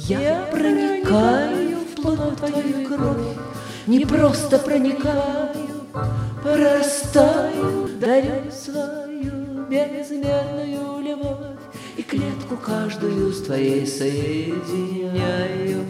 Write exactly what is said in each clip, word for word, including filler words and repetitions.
Я проникаю в плоть твою кровь, не просто проникаю, прорастаю, дарю свою безмерную любовь и клетку каждую с твоей соединяю.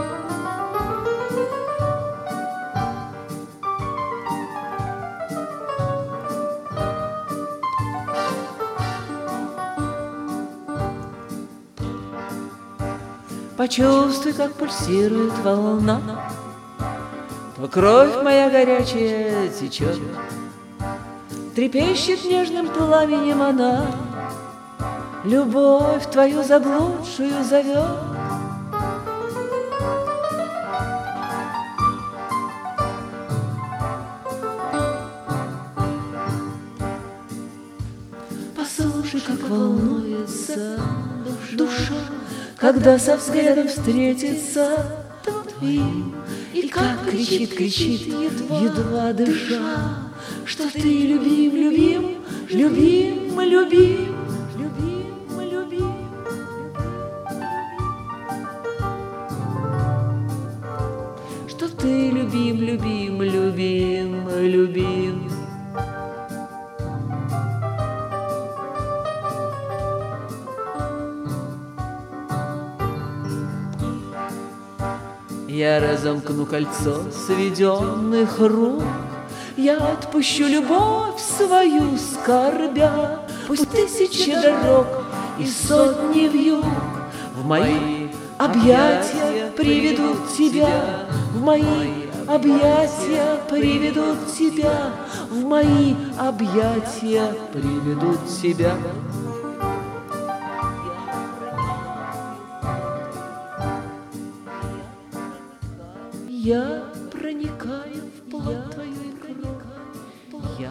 Почувствуй, как пульсирует волна, то кровь моя горячая течет, трепещет нежным пламенем она, любовь твою заблудшую зовет. Послушай, как волнуется душа, когда со взглядом встретится твоим, и как кричит, кричит, едва, едва дыша, что ты любим, любим, любим, любим, любим, любим. Что ты любим, любим, любим, любим. Я разомкну кольцо сведенных рук, я отпущу любовь свою скорбя. Пусть тысячи дорог и сотни вьюг в мои объятия приведут тебя, в мои объятия приведут тебя, в мои объятия приведут тебя. Я проникаю в плоть твою кровь, я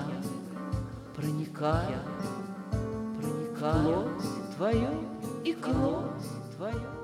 проникаю, проникаю в плоть твою и кровь твою.